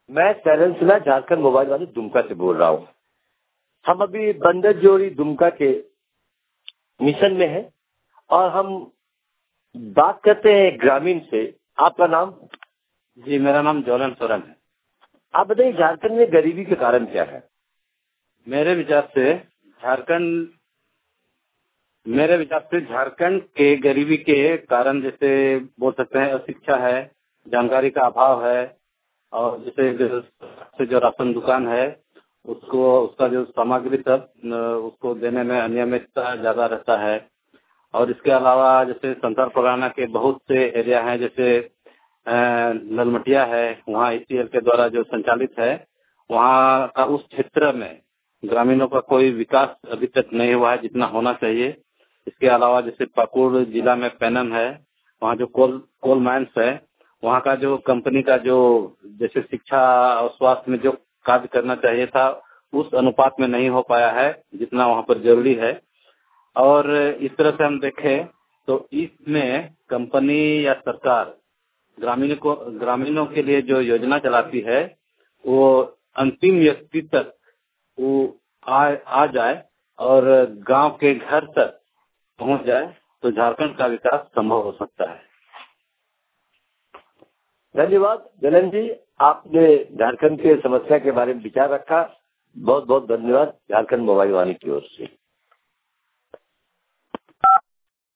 मैं सैलन सिन्हा झारखंड मोबाइल वाले दुमका से बोल रहा हूँ। हम अभी बंदर जोड़ी दुमका के मिशन में हैं और हम बात करते हैं ग्रामीण से। आपका नाम? जी, मेरा नाम ज्वलन सोरेन है। आप बताइए, झारखंड में गरीबी के कारण क्या है? मेरे विचार से झारखंड के गरीबी के कारण जैसे बोल सकते हैं अशिक्षा है, जानकारी का अभाव है, और जैसे जो राशन दुकान है उसका जो सामग्री सब उसको देने में अनियमितता ज्यादा रहता है। और इसके अलावा जैसे संथाल परगना के बहुत से एरिया हैं, जैसे ललमटिया है, वहाँ ICL के द्वारा जो संचालित है, वहाँ का उस क्षेत्र में ग्रामीणों का कोई विकास अभी तक नहीं हुआ है जितना होना चाहिए। इसके अलावा जैसे पाकुड़ जिला में पेनम है, वहाँ जो कोल माइंस है, वहाँ का जो कंपनी का जो जैसे शिक्षा और स्वास्थ्य में जो कार्य करना चाहिए था उस अनुपात में नहीं हो पाया है जितना वहाँ पर जरूरी है। और इस तरह से हम देखें तो इसमें कंपनी या सरकार ग्रामीणों के लिए जो योजना चलाती है वो अंतिम व्यक्ति तक वो आ जाए और गांव के घर तक पहुंच जाए तो झारखंड का विकास संभव हो सकता है। धन्यवाद जलन जी, आपने झारखंड के समस्या के बारे में विचार रखा। बहुत बहुत धन्यवाद झारखंड मोबाइल वाले की ओर से।